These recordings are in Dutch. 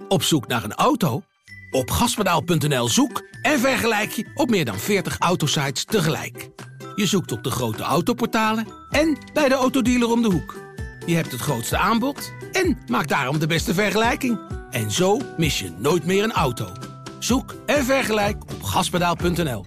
Op zoek naar een auto? Op gaspedaal.nl zoek en vergelijk je op meer dan 40 autosites tegelijk. Je zoekt op de grote autoportalen en bij de autodealer om de hoek. Je hebt het grootste aanbod en maakt daarom de beste vergelijking. En zo mis je nooit meer een auto. Zoek en vergelijk op gaspedaal.nl.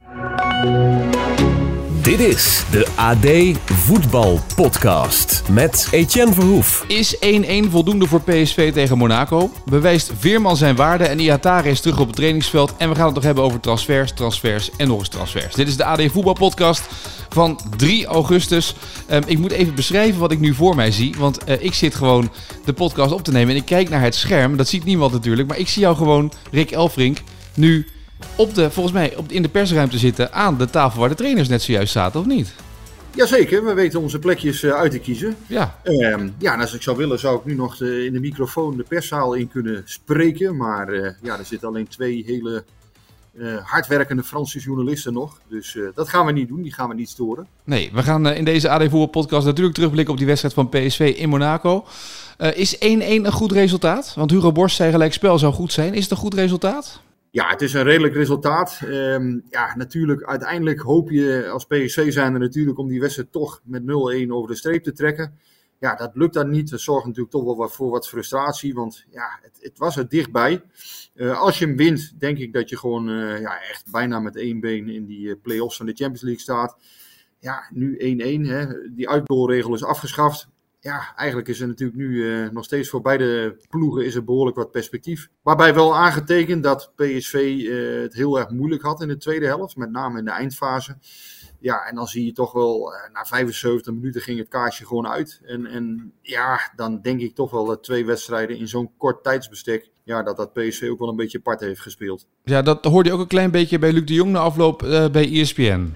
Dit is de AD Voetbal Podcast met Etienne Verhoef. Is 1-1 voldoende voor PSV tegen Monaco? Bewijst Veerman zijn waarde en Ihatare is terug op het trainingsveld. En we gaan het nog hebben over transfers en nog eens transfers. Dit is de AD Voetbal Podcast van 3 augustus. Ik moet even beschrijven wat ik nu voor mij zie. Want ik zit gewoon de podcast op te nemen en ik kijk naar het scherm. Dat ziet niemand natuurlijk, maar ik zie jou gewoon, Rick Elfrink, nu volgens mij in de persruimte zitten aan de tafel waar de trainers net zojuist zaten, of niet? Jazeker, we weten onze plekjes uit te kiezen. Ja. En als ik zou willen, zou ik nu nog in de microfoon de perszaal in kunnen spreken. Maar er zitten alleen 2 hele hardwerkende Franse journalisten nog. Dus dat gaan we niet doen, die gaan we niet storen. Nee, we gaan in deze AD Voetbal Podcast natuurlijk terugblikken op die wedstrijd van PSV in Monaco. Is 1-1 een goed resultaat? Want Hugo Borst zei gelijkspel zou goed zijn. Is het een goed resultaat? Ja, het is een redelijk resultaat. Natuurlijk, uiteindelijk hoop je als PSV zijnde natuurlijk om die wedstrijd toch met 0-1 over de streep te trekken. Ja, dat lukt dan niet. Dat zorgt natuurlijk toch wel voor wat frustratie, want ja, het was er dichtbij. Als je hem wint, denk ik dat je gewoon echt bijna met 1 been in die play-offs van de Champions League staat. Ja, nu 1-1, hè. Die uitgoalregel is afgeschaft. Ja, eigenlijk is er natuurlijk nu nog steeds voor beide ploegen is er behoorlijk wat perspectief. Waarbij wel aangetekend dat PSV het heel erg moeilijk had in de tweede helft. Met name in de eindfase. Ja, en dan zie je toch wel, na 75 minuten ging het kaarsje gewoon uit. En dan denk ik toch wel dat 2 wedstrijden in zo'n kort tijdsbestek, ja, dat PSV ook wel een beetje part heeft gespeeld. Ja, dat hoorde je ook een klein beetje bij Luc de Jong na afloop bij ESPN.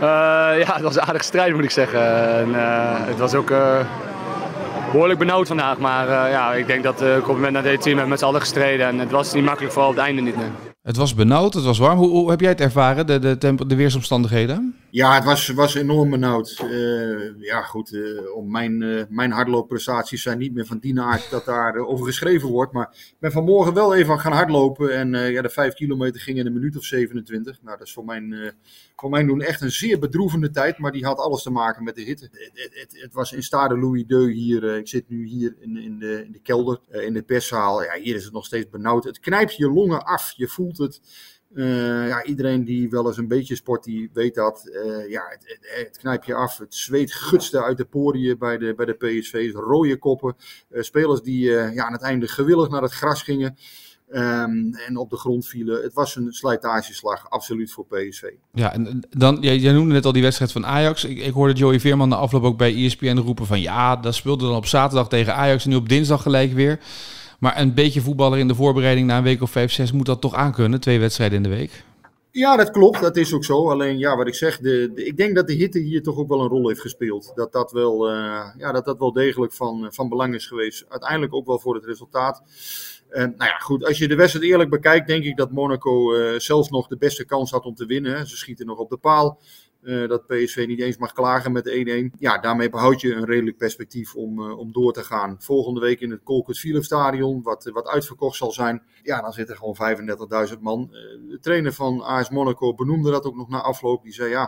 Het was een aardige strijd, moet ik zeggen. Het was ook behoorlijk benauwd vandaag, maar ik denk dat op het moment dat dit team met z'n allen gestreden en het was niet makkelijk, vooral op het einde niet. Nee. Het was benauwd, het was warm. Hoe heb jij het ervaren, de weersomstandigheden? Ja, het was enorm benauwd. Om mijn hardloopprestaties zijn niet meer van die aard dat daar over geschreven wordt. Maar ik ben vanmorgen wel even gaan hardlopen en de 5 kilometer ging in een minuut of 27. Nou, dat is voor mijn doen echt een zeer bedroevende tijd, maar die had alles te maken met de hitte. Het was in Stade Louis II hier. Ik zit nu hier in de kelder, in de perszaal. Ja, hier is het nog steeds benauwd. Het knijpt je longen af, je voelt het. Iedereen die wel eens een beetje sport, die weet dat. Het knijpt je af. Het zweet gutste uit de poriën bij de PSV. Rode koppen. Spelers die aan het einde gewillig naar het gras gingen. En op de grond vielen. Het was een slijtageslag, absoluut voor PSV. Ja, en dan, jij noemde net al die wedstrijd van Ajax. Ik hoorde Joey Veerman na afloop ook bij ESPN roepen van ja, dat speelde dan op zaterdag tegen Ajax en nu op dinsdag gelijk weer. Maar een beetje voetballer in de voorbereiding na een week of 5, 6 moet dat toch aankunnen, 2 wedstrijden in de week? Ja, dat klopt. Dat is ook zo. Alleen, wat ik zeg, ik denk dat de hitte hier toch ook wel een rol heeft gespeeld. Dat wel degelijk van belang is geweest. Uiteindelijk ook wel voor het resultaat. Goed, als je de wedstrijd eerlijk bekijkt, denk ik dat Monaco zelfs nog de beste kans had om te winnen. Ze schieten nog op de paal. Dat PSV niet eens mag klagen met 1-1. Ja, daarmee behoud je een redelijk perspectief om door te gaan. Volgende week in het Colkut Philips Stadion, wat uitverkocht zal zijn. Ja, dan zitten gewoon 35.000 man. De trainer van AS Monaco benoemde dat ook nog na afloop. Die zei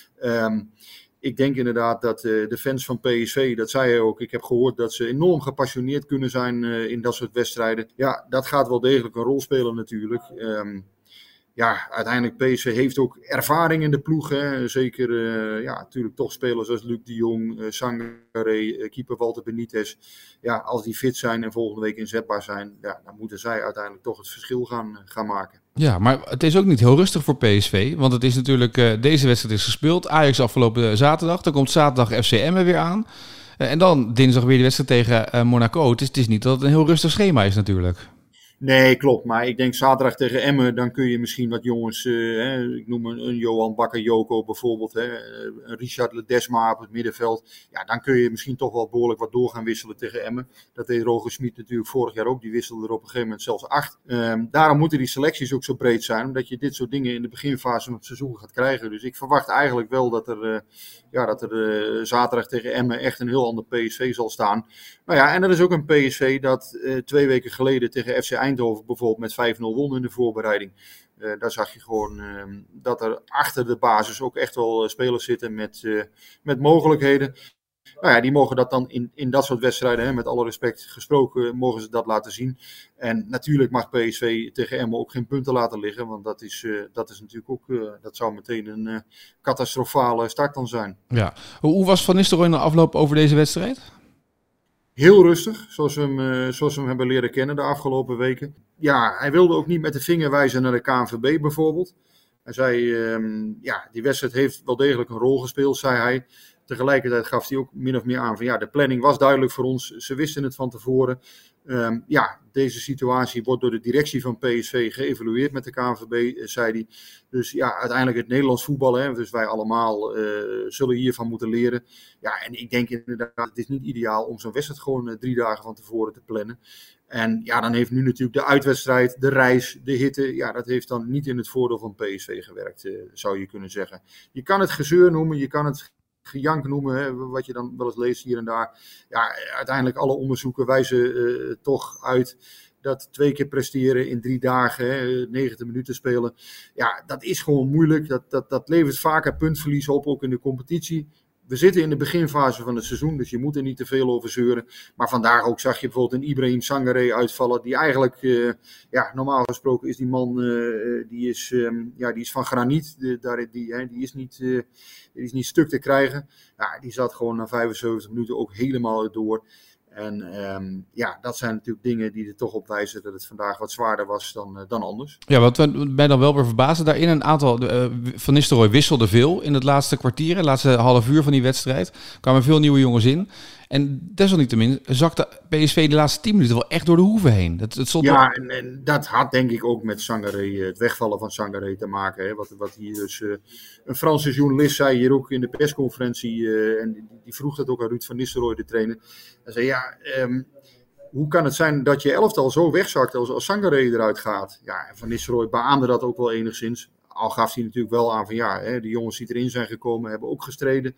ik denk inderdaad dat de fans van PSV, dat zei hij ook, ik heb gehoord dat ze enorm gepassioneerd kunnen zijn in dat soort wedstrijden. Ja, dat gaat wel degelijk een rol spelen natuurlijk. Uiteindelijk PSV heeft ook ervaring in de ploeg. Hè. Zeker natuurlijk toch spelers als Luc de Jong, Sangaré, keeper Walter Benitez. Ja, als die fit zijn en volgende week inzetbaar zijn, dan moeten zij uiteindelijk toch het verschil gaan maken. Ja, maar het is ook niet heel rustig voor PSV. Want het is natuurlijk, deze wedstrijd is gespeeld. Ajax afgelopen zaterdag. Dan komt zaterdag FC Emmen weer aan. En dan dinsdag weer de wedstrijd tegen Monaco. Het is niet dat het een heel rustig schema is natuurlijk. Nee, klopt. Maar ik denk zaterdag tegen Emmen, dan kun je misschien wat jongens, ik noem een Johan Bakayoko bijvoorbeeld, een Richard Ledesma op het middenveld. Ja, dan kun je misschien toch wel behoorlijk wat door gaan wisselen tegen Emmen. Dat deed Roger Smit natuurlijk vorig jaar ook. Die wisselde er op een gegeven moment zelfs 8. Daarom moeten die selecties ook zo breed zijn, omdat je dit soort dingen in de beginfase van het seizoen gaat krijgen. Dus ik verwacht eigenlijk wel dat er zaterdag tegen Emmen echt een heel ander PSV zal staan. Nou ja, en dat is ook een PSV dat 2 weken geleden tegen FC Eindhoven Eindhoven bijvoorbeeld met 5-0 won in de voorbereiding. Daar zag je gewoon dat er achter de basis ook echt wel spelers zitten met mogelijkheden. Nou ja, die mogen dat dan in dat soort wedstrijden, met alle respect gesproken, mogen ze dat laten zien. En natuurlijk mag PSV tegen Emmen ook geen punten laten liggen. Want dat is natuurlijk ook, dat zou meteen een catastrofale start dan zijn. Ja. Hoe was Van Nistelrooy in de afloop over deze wedstrijd? Heel rustig, zoals we hem hebben leren kennen de afgelopen weken. Ja, hij wilde ook niet met de vinger wijzen naar de KNVB bijvoorbeeld. Hij zei, die wedstrijd heeft wel degelijk een rol gespeeld, zei hij. Tegelijkertijd gaf hij ook min of meer aan van de planning was duidelijk voor ons. Ze wisten het van tevoren. Deze situatie wordt door de directie van PSV geëvalueerd met de KNVB, zei hij. Dus uiteindelijk het Nederlands voetbal, dus wij allemaal zullen hiervan moeten leren. Ja, en ik denk inderdaad, het is niet ideaal om zo'n wedstrijd gewoon 3 dagen van tevoren te plannen. En dan heeft nu natuurlijk de uitwedstrijd, de reis, de hitte, dat heeft dan niet in het voordeel van PSV gewerkt, zou je kunnen zeggen. Je kan het gezeur noemen, je kan het gejank noemen, wat je dan wel eens leest hier en daar. Ja, uiteindelijk alle onderzoeken wijzen toch uit dat 2 keer presteren in 3 dagen, 90 minuten spelen. Ja, dat is gewoon moeilijk. Dat levert vaker puntverlies op, ook in de competitie. We zitten in de beginfase van het seizoen, dus je moet er niet te veel over zeuren. Maar vandaag ook zag je bijvoorbeeld een Ibrahim Sangaré uitvallen, die eigenlijk, normaal gesproken is die man, die is van graniet. Die is niet stuk te krijgen. Ja, die zat gewoon na 75 minuten ook helemaal door. En dat zijn natuurlijk dingen die er toch op wijzen dat het vandaag wat zwaarder was dan anders. Ja, wat mij dan wel weer verbaasde daarin, een aantal, Van Nistelrooy wisselde veel in het laatste kwartier, het laatste half uur van die wedstrijd. Er kwamen veel nieuwe jongens in. En desalniettemin zakte PSV de laatste 10 minuten wel echt door de hoeven heen. En dat had denk ik ook met Sangaré, het wegvallen van Sangaré te maken. Hè. Wat hier dus een Franse journalist zei hier ook in de persconferentie. En die vroeg dat ook aan Ruud van Nistelrooy, de trainer. Hij zei, hoe kan het zijn dat je elftal zo wegzakt als Sangaré eruit gaat? Ja, en Van Nistelrooy beaamde dat ook wel enigszins. Al gaf hij natuurlijk wel aan van de jongens die erin zijn gekomen hebben ook gestreden.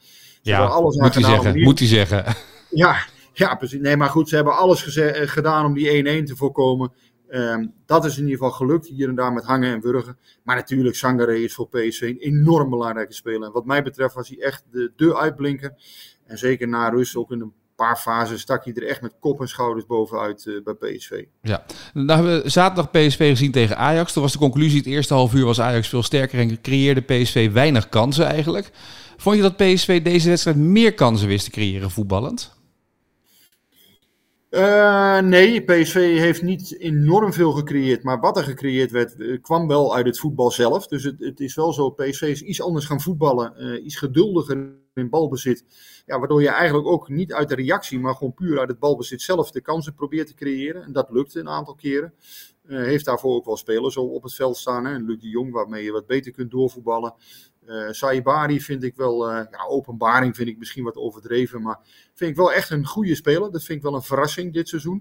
Moet hij zeggen. Ja, precies. Nee, maar goed, ze hebben alles gedaan om die 1-1 te voorkomen. Dat is in ieder geval gelukt, hier en daar met hangen en wurgen. Maar natuurlijk, Sangaré is voor PSV een enorm belangrijke speler. En wat mij betreft was hij echt de uitblinker. En zeker na rust, ook in een paar fases, stak hij er echt met kop en schouders bovenuit bij PSV. Ja, nou hebben we zaterdag PSV gezien tegen Ajax. Toen was de conclusie, het eerste half uur was Ajax veel sterker en creëerde PSV weinig kansen eigenlijk. Vond je dat PSV deze wedstrijd meer kansen wist te creëren voetballend? Nee, PSV heeft niet enorm veel gecreëerd, maar wat er gecreëerd werd, kwam wel uit het voetbal zelf. Dus het is wel zo, PSV is iets anders gaan voetballen, iets geduldiger in balbezit. Ja, waardoor je eigenlijk ook niet uit de reactie, maar gewoon puur uit het balbezit zelf de kansen probeert te creëren. En dat lukte een aantal keren. Heeft daarvoor ook wel spelers zo op het veld staan. Hè? Luc de Jong, waarmee je wat beter kunt doorvoetballen. Saibari vind ik wel, openbaring vind ik misschien wat overdreven, maar vind ik wel echt een goede speler. Dat vind ik wel een verrassing dit seizoen.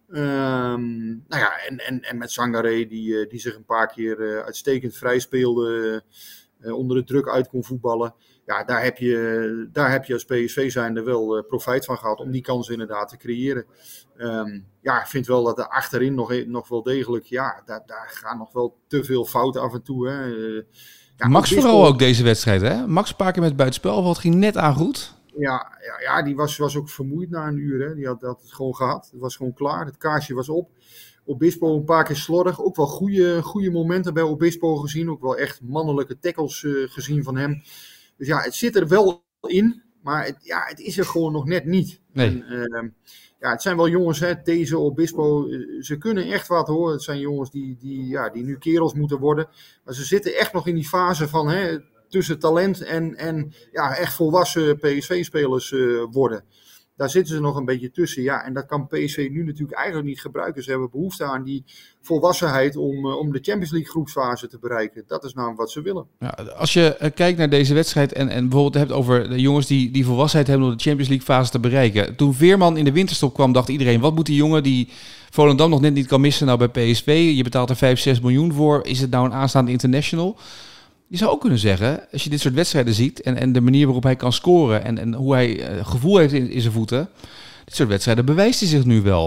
En met Sangaré, die zich een paar keer uitstekend vrij speelde, onder de druk uit kon voetballen. Ja, daar heb je als PSV zijnde wel profijt van gehad om die kansen inderdaad te creëren. Ik vind wel dat er achterin nog wel degelijk, daar gaan nog wel te veel fouten af en toe. Hè. Max vooral ook deze wedstrijd, hè? Max een paar keer met buitenspel, wat ging net aan goed. Ja, die was ook vermoeid na een uur. Hè. Die had het gewoon gehad. Het was gewoon klaar. Het kaarsje was op. Obispo een paar keer slordig. Ook wel goede momenten bij Obispo gezien. Ook wel echt mannelijke tackles gezien van hem. Dus het zit er wel in. Maar het is er gewoon nog net niet. Nee. En, het zijn wel jongens, hè, Deze, Obispo, ze kunnen echt wat hoor. Het zijn jongens die nu kerels moeten worden. Maar ze zitten echt nog in die fase van tussen talent en echt volwassen PSV-spelers worden. Daar zitten ze nog een beetje tussen. Ja, en dat kan PSV nu natuurlijk eigenlijk niet gebruiken. Ze hebben behoefte aan die volwassenheid om de Champions League groepsfase te bereiken. Dat is namelijk wat ze willen. Ja, als je kijkt naar deze wedstrijd en bijvoorbeeld hebt over de jongens die volwassenheid hebben om de Champions League fase te bereiken. Toen Veerman in de winterstop kwam, dacht iedereen, wat moet die jongen die Volendam nog net niet kan missen nou bij PSV? Je betaalt er 5-6 miljoen voor. Is het nou een aanstaande international? Je zou ook kunnen zeggen, als je dit soort wedstrijden ziet en de manier waarop hij kan scoren en hoe hij gevoel heeft in zijn voeten, dit soort wedstrijden bewijst hij zich nu wel.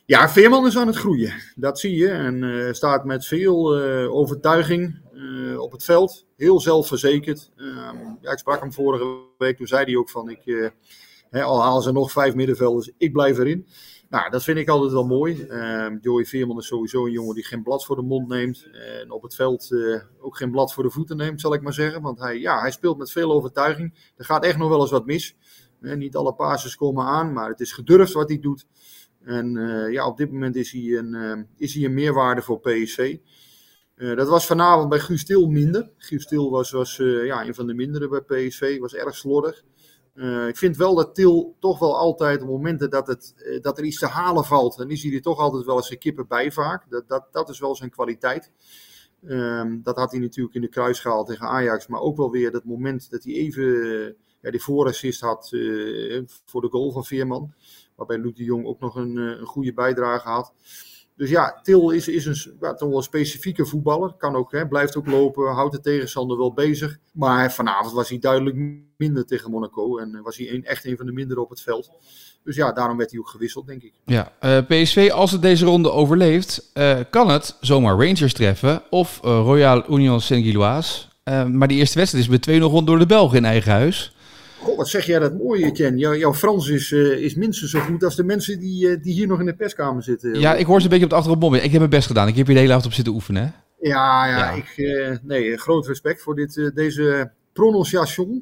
Ja, Veerman is aan het groeien. Dat zie je. En staat met veel overtuiging op het veld. Heel zelfverzekerd. Ik sprak hem vorige week. Toen zei hij ook van, al halen ze nog 5 middenvelders, ik blijf erin. Nou, dat vind ik altijd wel mooi. Joey Veerman is sowieso een jongen die geen blad voor de mond neemt. En op het veld ook geen blad voor de voeten neemt, zal ik maar zeggen. Want hij speelt met veel overtuiging. Er gaat echt nog wel eens wat mis. Niet alle passes komen aan, maar het is gedurfd wat hij doet. En op dit moment is hij een meerwaarde voor PSV. Dat was vanavond bij Guus Til minder. Guus Til was een van de mindere bij PSV. Was erg slordig. Ik vind wel dat Til toch wel altijd op momenten dat er iets te halen valt. Dan is hij er toch altijd wel eens een kippen bij vaak. Dat is wel zijn kwaliteit. Dat had hij natuurlijk in de kruisschaal tegen Ajax. Maar ook wel weer dat moment dat hij even die voorassist had voor de goal van Veerman. Waarbij Luc de Jong ook nog een goede bijdrage had. Dus ja, Til is toch wel een specifieke voetballer. Kan ook, blijft ook lopen, houdt de tegenstander wel bezig. Maar vanavond was hij duidelijk minder tegen Monaco. En was hij echt een van de mindere op het veld. Dus ja, daarom werd hij ook gewisseld, denk ik. Ja, PSV, als het deze ronde overleeft, kan het zomaar Rangers treffen. Of Royal Union Saint-Gilloise. Maar die eerste wedstrijd is met 2-0 rond door de Belgen in eigen huis. Goh, wat zeg jij dat mooi, Etienne. Jouw Frans is minstens zo goed als de mensen die hier nog in de perskamer zitten. Ja, ik hoor ze een beetje op de achtergrond bommen. Ik heb mijn best gedaan. Ik heb hier de hele avond op zitten oefenen. Hè? Ja. Groot respect voor deze prononciation.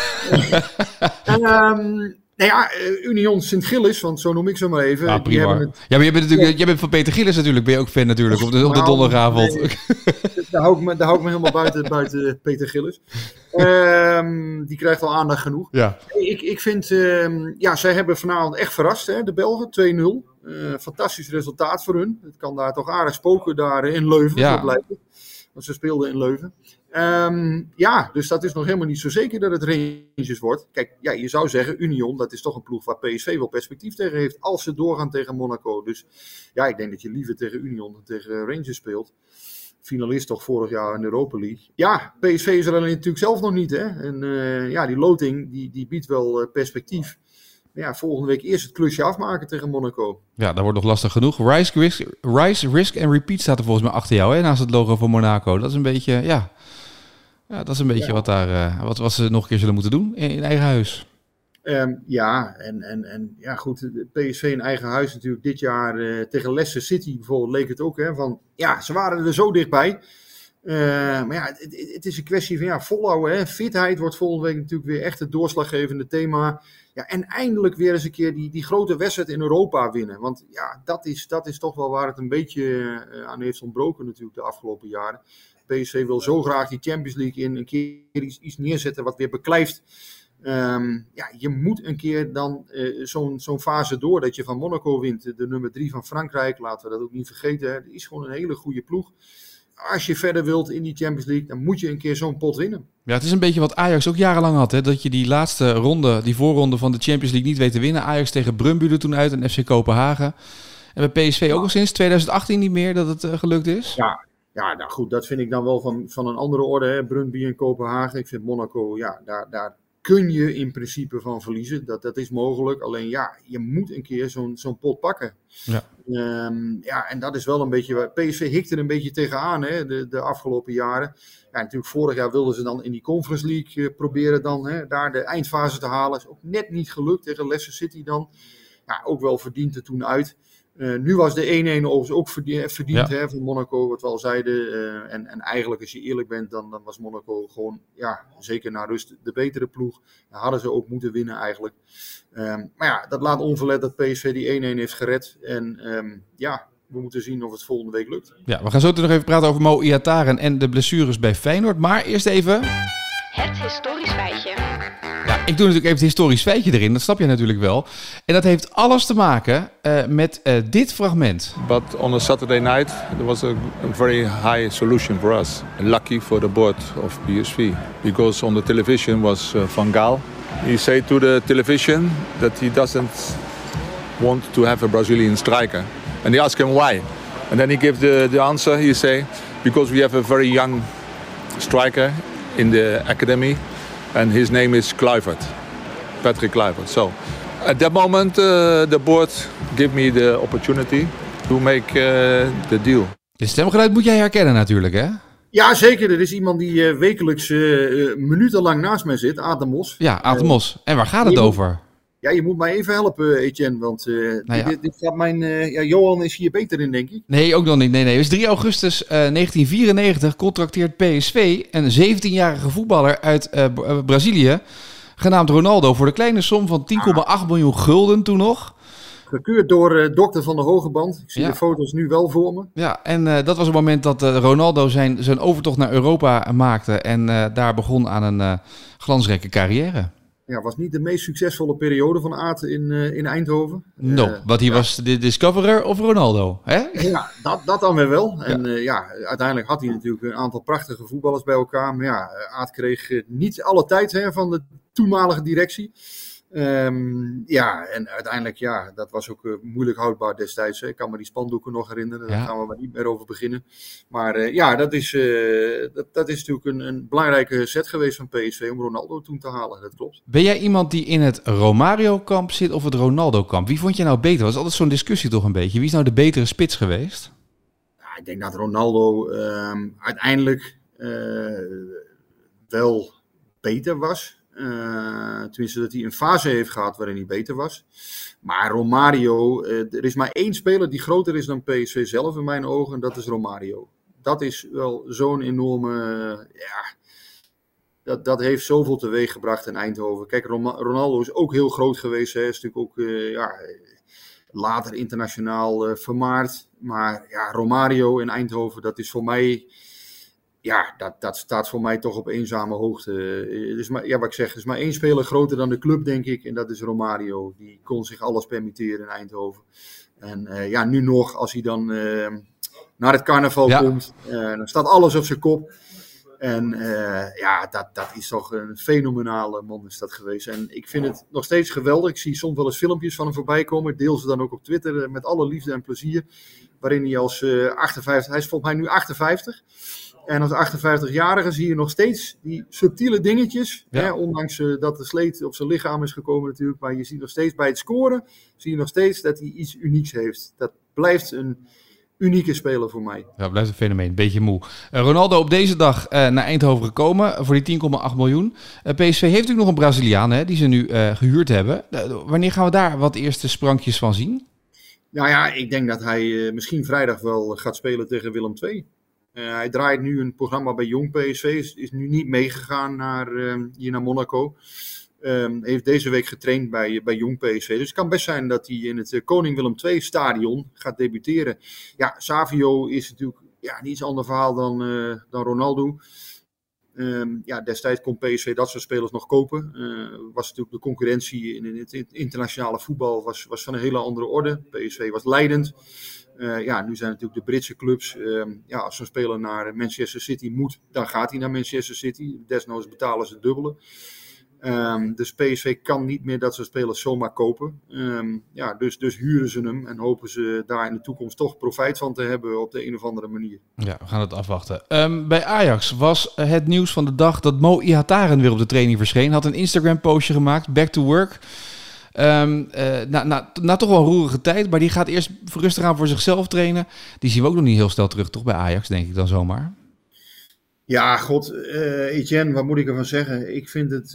Union Sint-Gilles, want zo noem ik ze maar even. Ah, prima. Maar jij bent van Peter Gillis natuurlijk. Ben je ook fan natuurlijk op de donderdagavond. Nee, daar hou ik me helemaal buiten Peter Gillis. Die krijgt al aandacht genoeg. Ja. Ik vind, zij hebben vanavond echt verrast, hè, de Belgen, 2-0. Fantastisch resultaat voor hun. Het kan daar toch aardig spoken daar in Leuven. Ja. Want ze speelden in Leuven. Dus dat is nog helemaal niet zo zeker dat het Rangers wordt. Kijk, je zou zeggen, Union, dat is toch een ploeg waar PSV wel perspectief tegen heeft. Als ze doorgaan tegen Monaco. Dus ja, ik denk dat je liever tegen Union dan tegen Rangers speelt. Finalist toch vorig jaar in de Europa League. Ja, PSV is er alleen natuurlijk zelf nog niet. Hè? En die loting, die biedt wel perspectief. Maar ja, volgende week eerst het klusje afmaken tegen Monaco. Ja, dat wordt nog lastig genoeg. Rise, Risk and Repeat staat er volgens mij achter jou, hè? Naast het logo van Monaco. Dat is een beetje, wat ze nog een keer zullen moeten doen in eigen huis. Goed, PSV in eigen huis natuurlijk dit jaar tegen Leicester City bijvoorbeeld leek het ook. Hè, van, ja, ze waren er zo dichtbij. Maar ja, het is een kwestie van volhouden. Hè. Fitheid wordt volgende week natuurlijk weer echt het doorslaggevende thema. Ja, en eindelijk weer eens een keer die grote wedstrijd in Europa winnen. Want ja, dat is toch wel waar het een beetje aan heeft ontbroken natuurlijk de afgelopen jaren. PSV wil zo graag die Champions League in een keer iets neerzetten wat weer beklijft. Je moet een keer dan zo'n fase door dat je van Monaco wint. De nummer 3 van Frankrijk, laten we dat ook niet vergeten. Hè. Dat is gewoon een hele goede ploeg. Als je verder wilt in die Champions League, dan moet je een keer zo'n pot winnen. Ja, het is een beetje wat Ajax ook jarenlang had. Hè? Dat je die laatste ronde, die voorronde van de Champions League niet weet te winnen. Ajax tegen Brøndby er toen uit en FC Kopenhagen. En bij PSV ook al sinds 2018 niet meer dat het gelukt is. Ja, nou goed, dat vind ik dan wel van een andere orde. Hè? Brøndby en Kopenhagen. Ik vind Monaco, daar kun je in principe van verliezen. Dat is mogelijk. Alleen je moet een keer zo'n pot pakken. Ja. En dat is wel een beetje... PSV hikt er een beetje tegenaan, hè, de afgelopen jaren. Ja, natuurlijk vorig jaar wilden ze dan in die Conference League proberen dan daar de eindfase te halen. Is ook net niet gelukt tegen Leicester City dan. Ja, ook wel verdiend er toen uit. Nu was de 1-1 overigens ook verdiend van Monaco, wat we al zeiden. En eigenlijk, als je eerlijk bent, dan was Monaco gewoon, zeker na rust, de betere ploeg. Dan hadden ze ook moeten winnen eigenlijk. Maar dat laat onverlet dat PSV die 1-1 heeft gered. En we moeten zien of het volgende week lukt. Ja, we gaan zo nog even praten over Mo Ihataren en de blessures bij Feyenoord. Maar eerst even... Het historisch feitje. Ja, ik doe natuurlijk even het historisch feitje erin, dat snap je natuurlijk wel. En dat heeft alles te maken met dit fragment. But on a Saturday night, there was a very high solution for us. Lucky for the board of PSV. Because on the television was Van Gaal. He said to the television that he doesn't want to have a Brazilian striker. And they asked him why. And then he gave the answer, he say, because we have a very young striker in the academy. And his name is Kluivert, Patrick Kluivert. So At that moment, the board gave me the opportunity to make the deal. Dit stemgeluid moet jij herkennen natuurlijk, hè? Ja, zeker. Er is iemand die wekelijks minutenlang naast mij zit, Aad de Mos. Ja, Aad de Mos. En waar gaat het over? Ja, je moet mij even helpen, Etienne, want dit gaat mijn... Johan is hier beter in, denk ik. Nee, ook nog niet. Nee. Het is 3 augustus 1994 contracteert PSV een 17-jarige voetballer uit Brazilië, genaamd Ronaldo, voor de kleine som van 10,8 miljoen gulden toen nog. Gekeurd door dokter van de Hogeband. Ik zie de foto's nu wel voor me. Ja, en dat was het moment dat Ronaldo zijn overtocht naar Europa maakte en daar begon aan een glansrijke carrière. Ja, was niet de meest succesvolle periode van Aad in Eindhoven. Wat hij was de Discoverer of Ronaldo, hè? Ja, dat dan weer wel. En uiteindelijk had hij natuurlijk een aantal prachtige voetballers bij elkaar. Maar ja, Aad kreeg niet alle tijd van de toenmalige directie. En uiteindelijk, dat was ook moeilijk houdbaar destijds. Hè. Ik kan me die spandoeken nog herinneren, daar gaan we maar niet meer over beginnen. Maar dat is natuurlijk een belangrijke set geweest van PSV om Ronaldo toen te halen, dat klopt. Ben jij iemand die in het Romario-kamp zit of het Ronaldo-kamp? Wie vond je nou beter? Dat was altijd zo'n discussie toch een beetje. Wie is nou de betere spits geweest? Ja, ik denk dat Ronaldo uiteindelijk wel beter was. Tenminste dat hij een fase heeft gehad waarin hij beter was. Maar Romario, er is maar één speler die groter is dan PSV zelf in mijn ogen. En dat is Romario. Dat is wel zo'n enorme... Dat heeft zoveel teweeg gebracht in Eindhoven. Kijk, Ronaldo is ook heel groot geweest. Hij is natuurlijk ook later internationaal vermaard. Maar ja, Romario in Eindhoven, dat is voor mij... Ja, dat staat voor mij toch op eenzame hoogte. Dus wat ik zeg, er is maar één speler groter dan de club, denk ik. En dat is Romario. Die kon zich alles permitteren in Eindhoven. En nu nog, als hij dan naar het carnaval komt, dan staat alles op zijn kop. En dat is toch een fenomenale man is dat geweest. En ik vind het nog steeds geweldig. Ik zie soms wel eens filmpjes van hem voorbij komen. Ik deel ze dan ook op Twitter met alle liefde en plezier. Waarin hij als 58, hij is volgens mij nu 58... En als 58-jarige zie je nog steeds die subtiele dingetjes. Ja. Hè, ondanks dat de sleet op zijn lichaam is gekomen natuurlijk. Maar je ziet nog steeds bij het scoren, zie je nog steeds dat hij iets unieks heeft. Dat blijft een unieke speler voor mij. Ja, blijft een fenomeen. Beetje moe. Ronaldo op deze dag naar Eindhoven gekomen voor die 10,8 miljoen. PSV heeft natuurlijk nog een Braziliaan die ze nu gehuurd hebben. Wanneer gaan we daar wat eerste sprankjes van zien? Nou ja, ik denk dat hij misschien vrijdag wel gaat spelen tegen Willem II. Hij draait nu een programma bij Jong PSV, is nu niet meegegaan hier naar Monaco. Heeft deze week getraind bij Jong PSV. Dus het kan best zijn dat hij in het Koning Willem II stadion gaat debuteren. Ja, Savio is natuurlijk niet iets ander verhaal dan Ronaldo. Destijds kon PSV dat soort spelers nog kopen. Was natuurlijk de concurrentie in het internationale voetbal was van een hele andere orde. PSV was leidend. Nu zijn natuurlijk de Britse clubs. Als zo'n speler naar Manchester City moet, dan gaat hij naar Manchester City. Desnoods betalen ze het dubbele. Dus PSV kan niet meer dat soort spelers zomaar kopen. Dus huren ze hem en hopen ze daar in de toekomst toch profijt van te hebben op de een of andere manier. Ja, we gaan het afwachten. Bij Ajax was het nieuws van de dag dat Mo Ihataren weer op de training verscheen. Had een Instagram postje gemaakt, back to work. Na toch wel een roerige tijd, maar die gaat eerst rustig aan voor zichzelf trainen. Die zien we ook nog niet heel snel terug, toch, bij Ajax, denk ik dan zomaar. Ja, god, Etienne, wat moet ik ervan zeggen? Ik vind het,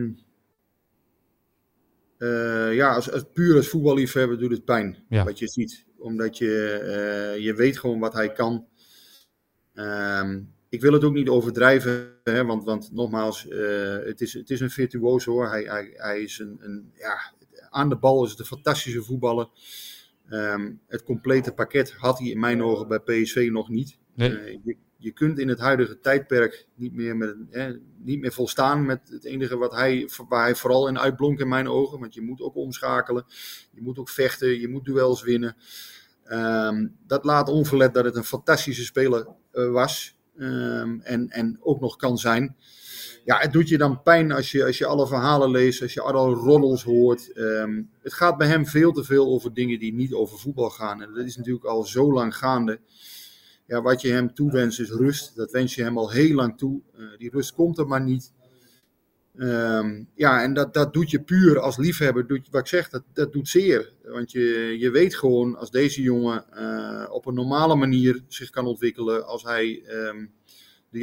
puur als voetballiefhebber doet het pijn, wat je ziet. Omdat je weet gewoon wat hij kan. Ik wil het ook niet overdrijven, hè, want nogmaals, het is een virtuoos hoor. Hij is aan de bal is het een fantastische voetballer. Het complete pakket had hij in mijn ogen bij PSV nog niet. Nee. Je kunt in het huidige tijdperk niet meer volstaan met het enige waar hij vooral in uitblonk in mijn ogen. Want je moet ook omschakelen, je moet ook vechten, je moet duels winnen. Dat laat onverlet dat het een fantastische speler was en ook nog kan zijn. Ja, het doet je dan pijn als je alle verhalen leest, als je alle roddels hoort. Het gaat bij hem veel te veel over dingen die niet over voetbal gaan. En dat is natuurlijk al zo lang gaande. Ja, wat je hem toewenst is rust. Dat wens je hem al heel lang toe. Die rust komt er maar niet. En dat doet je puur als liefhebber, wat ik zeg, dat doet zeer. Want je weet gewoon, als deze jongen op een normale manier zich kan ontwikkelen, als hij de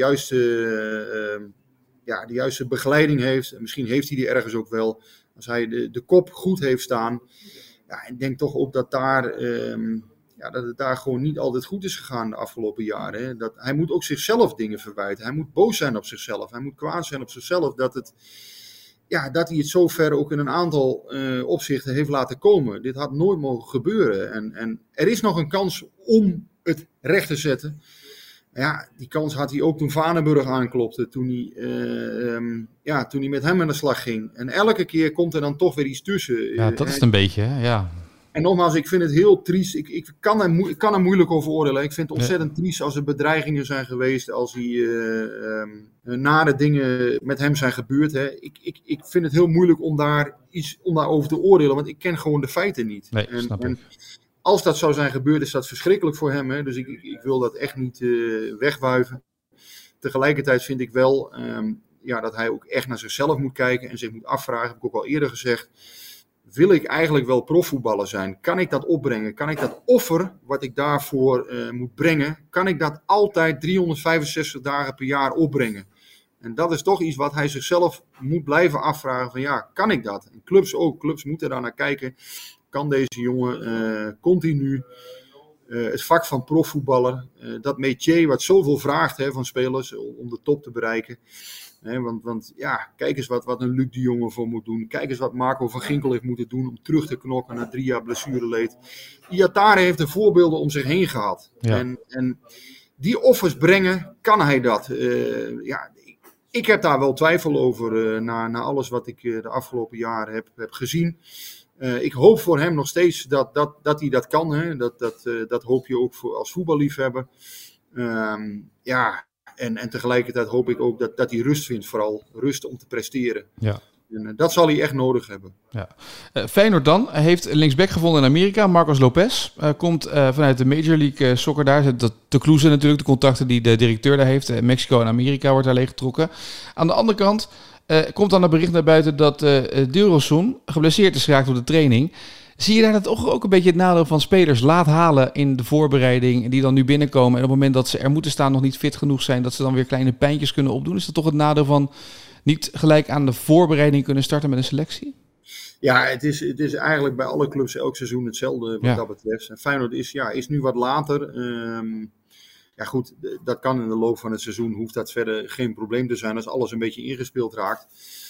juiste begeleiding heeft, en misschien heeft hij die ergens ook wel, als hij de kop goed heeft staan. Ja, ik denk toch ook dat dat het daar gewoon niet altijd goed is gegaan de afgelopen jaren. Hè. Hij moet ook zichzelf dingen verwijten. Hij moet boos zijn op zichzelf. Hij moet kwaad zijn op zichzelf dat hij het zo ver ook in een aantal opzichten heeft laten komen. Dit had nooit mogen gebeuren. En er is nog een kans om het recht te zetten. Ja, die kans had hij ook toen Vaneburg aanklopte. Toen hij met hem aan de slag ging. En elke keer komt er dan toch weer iets tussen. Ja, dat is het een beetje, hè? Ja. En nogmaals, ik vind het heel triest. Ik kan er moeilijk over oordelen. Ik vind het ontzettend triest als er bedreigingen zijn geweest. Als nare dingen met hem zijn gebeurd. Hè. Ik vind het heel moeilijk om daarover te oordelen. Want ik ken gewoon de feiten niet. Nee, snap ik. Als dat zou zijn gebeurd, is dat verschrikkelijk voor hem. Hè. Dus ik wil dat echt niet wegwuiven. Tegelijkertijd vind ik wel dat hij ook echt naar zichzelf moet kijken. En zich moet afvragen, heb ik ook al eerder gezegd. Wil ik eigenlijk wel profvoetballer zijn? Kan ik dat opbrengen? Kan ik dat offer wat ik daarvoor moet brengen, kan ik dat altijd 365 dagen per jaar opbrengen? En dat is toch iets wat hij zichzelf moet blijven afvragen van kan ik dat? En clubs ook. Clubs moeten daar naar kijken. Kan deze jongen continu het vak van profvoetballer, dat métier wat zoveel vraagt van spelers om de top te bereiken. Want kijk eens wat een Luc de Jonge voor moet doen. Kijk eens wat Marco van Ginkel heeft moeten doen om terug te knokken na 3 jaar blessureleed. Iatare heeft de voorbeelden om zich heen gehad. Ja. En die offers brengen, kan hij dat? Ik heb daar wel twijfel over na alles wat ik de afgelopen jaren heb gezien. Ik hoop voor hem nog steeds dat hij dat kan. Hè? Dat hoop je ook als voetballiefhebber. En tegelijkertijd hoop ik ook dat hij rust vindt, vooral rust om te presteren. Ja. En dat zal hij echt nodig hebben. Ja. Feyenoord dan heeft linksback gevonden in Amerika, Marcos Lopez. Komt vanuit de Major League Soccer daar. Te Kloeze natuurlijk, de contacten die de directeur daar heeft. Mexico en Amerika wordt daar leeggetrokken. Aan de andere kant komt dan een bericht naar buiten dat Dilrosun geblesseerd is geraakt op de training. Zie je daar dat ook een beetje het nadeel van spelers laat halen in de voorbereiding, die dan nu binnenkomen en op het moment dat ze er moeten staan nog niet fit genoeg zijn, dat ze dan weer kleine pijntjes kunnen opdoen? Is dat toch het nadeel van niet gelijk aan de voorbereiding kunnen starten met een selectie? Ja, het is eigenlijk bij alle clubs elk seizoen hetzelfde wat dat betreft. En Feyenoord is nu wat later. Goed, dat kan in de loop van het seizoen, hoeft dat verder geen probleem te zijn als alles een beetje ingespeeld raakt.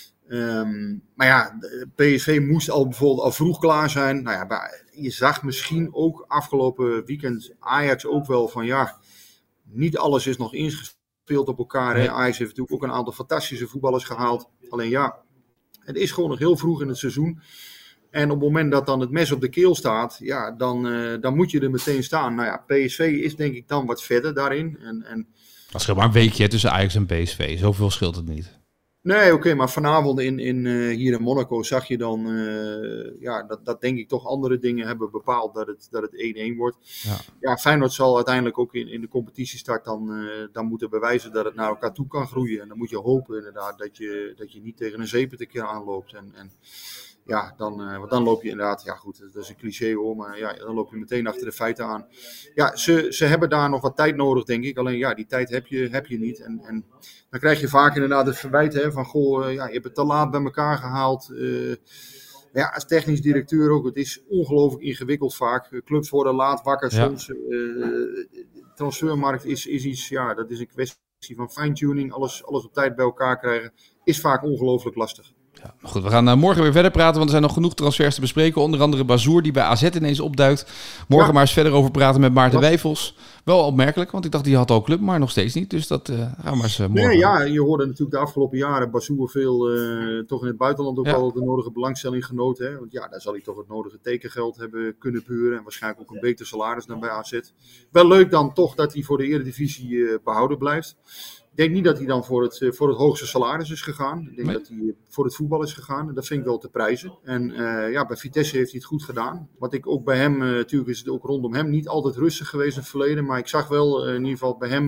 PSV moest bijvoorbeeld al vroeg klaar zijn. Je zag misschien ook afgelopen weekend Ajax ook wel van niet alles is nog ingespeeld op elkaar. Hè. Ajax heeft natuurlijk ook een aantal fantastische voetballers gehaald. Alleen het is gewoon nog heel vroeg in het seizoen. En op het moment dat dan het mes op de keel staat, dan moet je er meteen staan. PSV is denk ik dan wat verder daarin. Dat scheelt maar een weekje tussen Ajax en PSV. Zoveel scheelt het niet. Nee, oké, maar vanavond hier in Monaco zag je dan dat denk ik toch andere dingen hebben bepaald dat het 1-1 wordt. Ja, Feyenoord zal uiteindelijk ook in de competitiestart dan moeten bewijzen dat het naar elkaar toe kan groeien. En dan moet je hopen inderdaad dat je niet tegen een zeepert een keer aanloopt. Want dan loop je inderdaad, dat is een cliché hoor, maar dan loop je meteen achter de feiten aan. Ja, ze hebben daar nog wat tijd nodig, denk ik. Alleen die tijd heb je niet. En dan krijg je vaak inderdaad het verwijt van, je hebt het te laat bij elkaar gehaald. Als technisch directeur ook, het is ongelooflijk ingewikkeld vaak. Clubs worden laat wakker soms. Transfermarkt is iets, dat is een kwestie van fine-tuning. Alles op tijd bij elkaar krijgen, is vaak ongelooflijk lastig. Ja, goed, we gaan morgen weer verder praten, want er zijn nog genoeg transfers te bespreken. Onder andere Bazoer, die bij AZ ineens opduikt. Morgen maar eens verder over praten met Maarten Wijfels. Wel opmerkelijk, want ik dacht die had al club, maar nog steeds niet. Dus dat gaan we maar eens morgen. Je hoorde natuurlijk de afgelopen jaren Bazoer veel toch in het buitenland ook al de nodige belangstelling genoten. Hè? Want daar zal hij toch het nodige tekengeld hebben kunnen buren. En waarschijnlijk ook een beter salaris dan bij AZ. Wel leuk dan toch dat hij voor de Eredivisie behouden blijft. Ik denk niet dat hij dan voor het hoogste salaris is gegaan. Ik denk dat hij voor het voetbal is gegaan. En dat vind ik wel te prijzen. En bij Vitesse heeft hij het goed gedaan. Wat ik ook bij hem, natuurlijk is het ook rondom hem niet altijd rustig geweest in het verleden. Maar ik zag wel in ieder geval bij hem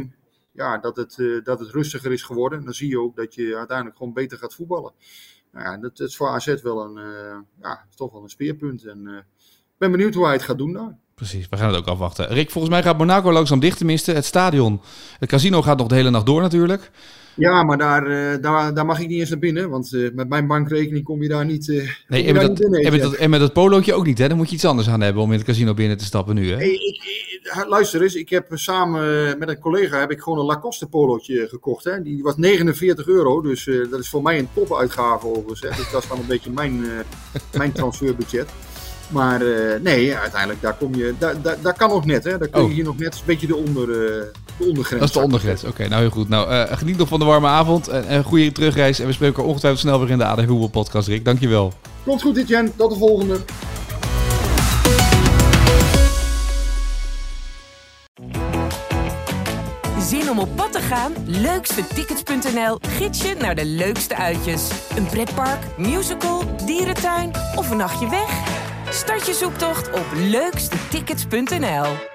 dat het rustiger is geworden. Dan zie je ook dat je uiteindelijk gewoon beter gaat voetballen. Nou ja, dat is voor AZ wel toch wel een speerpunt. En ik ben benieuwd hoe hij het gaat doen daar. Precies, we gaan het ook afwachten. Rick, volgens mij gaat Monaco langzaam dicht, tenminste. Het stadion, het casino gaat nog de hele nacht door natuurlijk. Ja, maar daar mag ik niet eens naar binnen. Want met mijn bankrekening kom je daar niet en met dat polootje ook niet, hè? Dan moet je iets anders aan hebben om in het casino binnen te stappen nu, hè? Luister eens, ik heb samen met een collega gewoon een Lacoste polootje gekocht. Hè? Die was €49, dus dat is voor mij een topuitgave overigens. Hè? Dus dat is dan een beetje mijn transferbudget. Maar uiteindelijk, daar kan nog net. Hè? Daar kun je hier nog net een beetje de ondergrens. Dat is de ondergrens. Oké, nou heel goed. Nou, geniet nog van de warme avond. Een goede terugreis. En we spreken elkaar ongetwijfeld snel weer in de AD Voetbal Podcast, Rick. Dankjewel. Komt goed, Etienne. Tot de volgende. Zin om op pad te gaan? Leukstetickets.nl gids je naar de leukste uitjes. Een pretpark, musical, dierentuin of een nachtje weg? Start je zoektocht op leukstetickets.nl.